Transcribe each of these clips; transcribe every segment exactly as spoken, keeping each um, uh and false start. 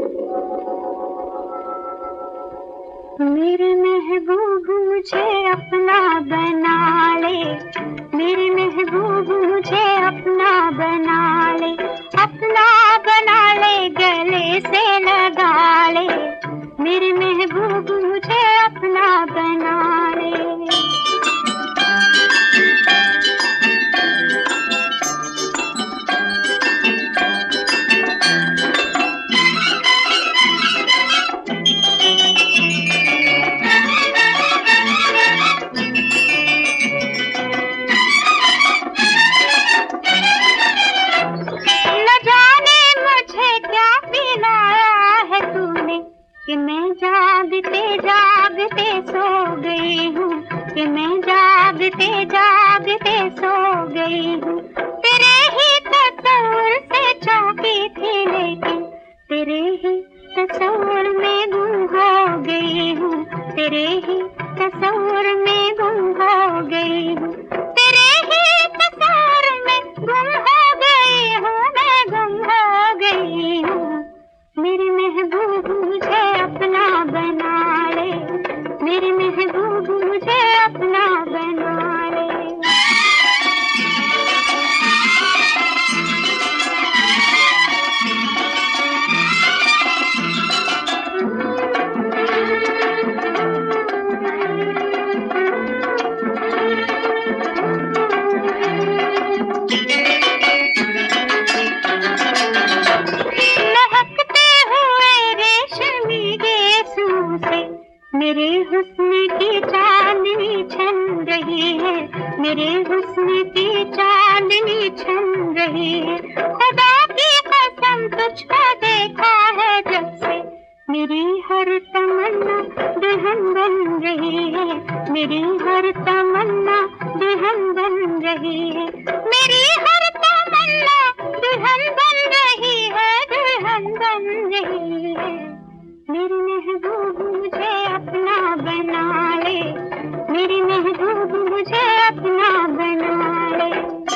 मेरे महबूब मुझे अपना बना ले, मेरे महबूब मुझे अपना बना ले, अपना बना ले, गले से लगा ले, मेरे महबूब मुझे अपना बना ले। कि मैं जागते जागते सो गई हूँ, कि मैं जागते जागते सो गई हूँ, तेरे ही तस्वीर से चौंकी थी लेकिन तेरे ही तस्वीर में गुम हो गई हूँ, तेरे ही तस्वीर में गुम हो गई हूँ, तेरे ही तस्वीर में गुम हो गई हूँ, मैं गुम हो गई हूँ। मेरे महबूब मुझे अपना बना ले, मेरे महबूब मुझे अपना बना ले। मेरे हुस्न की चांदनी छन रही है, मेरे हुस्न की चांदनी छन रही है, खुदा की कसम तुझको देखा है जब से, मेरी हर तमन्ना दुल्हन बन रही है, मेरी हर तमन्ना दुल्हन बन रही है, मेरी हर तमन्ना दुल्हन बन रही है, दुल्हन बन रही है। मेरे महबूब मुझे अपना बना ले, मेरे महबूब मुझे अपना बना ले।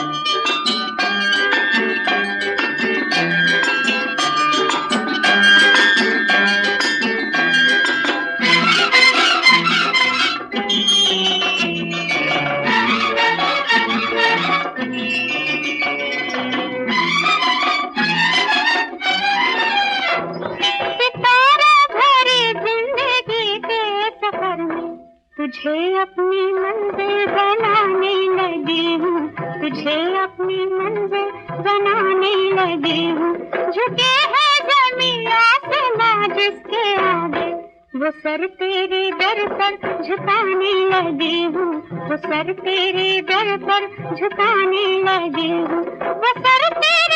तुझे अपनी मंजिल बनाने लगी हूँ, तुझे अपनी मंजिल बनाने लगी हूँ, झुके है ज़मीन आसमां जिसके आगे, वो सर तेरे दर पर झुकाने लगी हूँ, वो सर तेरे दर पर झुकाने लगी हूँ, वो सर तेरे